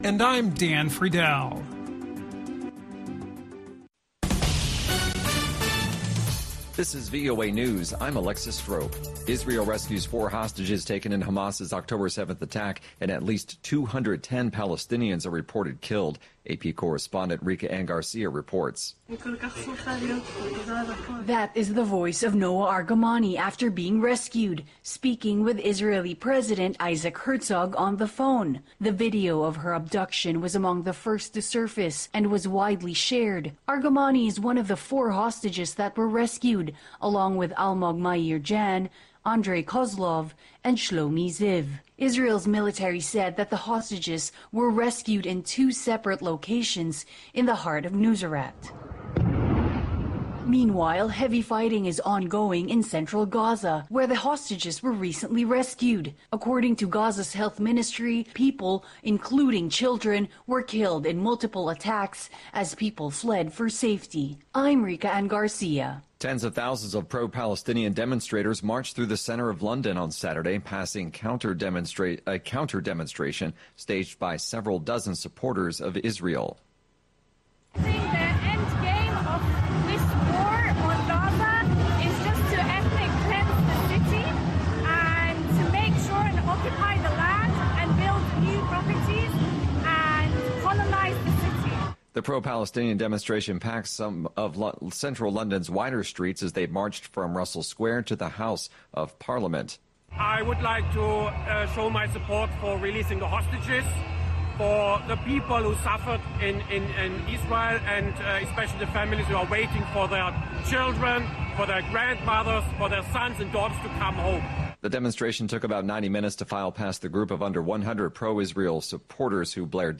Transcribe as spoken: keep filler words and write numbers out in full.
And I'm Dan Friedel. This is V O A News. I'm Alexis Strope. Israel rescues four hostages taken in Hamas's October seventh attack, and at least two hundred ten Palestinians are reported killed. A P correspondent Rika Ann Garcia reports. That is the voice of Noah Argamani after being rescued, speaking with Israeli President Isaac Herzog on the phone. The video of her abduction was among the first to surface and was widely shared. Argamani is one of the four hostages that were rescued, along with Almog Meir Jan, Andrei Kozlov, and Shlomi Ziv. Israel's military said that the hostages were rescued in two separate locations in the heart of Nuseirat. Meanwhile, heavy fighting is ongoing in central Gaza, where the hostages were recently rescued. According to Gaza's health ministry, people, including children, were killed in multiple attacks as people fled for safety. I'm Rika Ann Garcia. Tens of thousands of pro-Palestinian demonstrators marched through the center of London on Saturday, passing counter demonstra- a counter demonstration staged by several dozen supporters of Israel. I think the end game of this war on Gaza is just to ethnic cleanse the city and to make sure and occupy the land and build new properties and colonize the city. The pro-Palestinian demonstration packed some of Lo- central London's wider streets as they marched from Russell Square to the House of Parliament. I would like to uh, show my support for releasing the hostages, for the people who suffered in, in, in Israel, and uh, especially the families who are waiting for their children, for their grandmothers, for their sons and daughters to come home. The demonstration took about ninety minutes to file past the group of under one hundred pro-Israel supporters who blared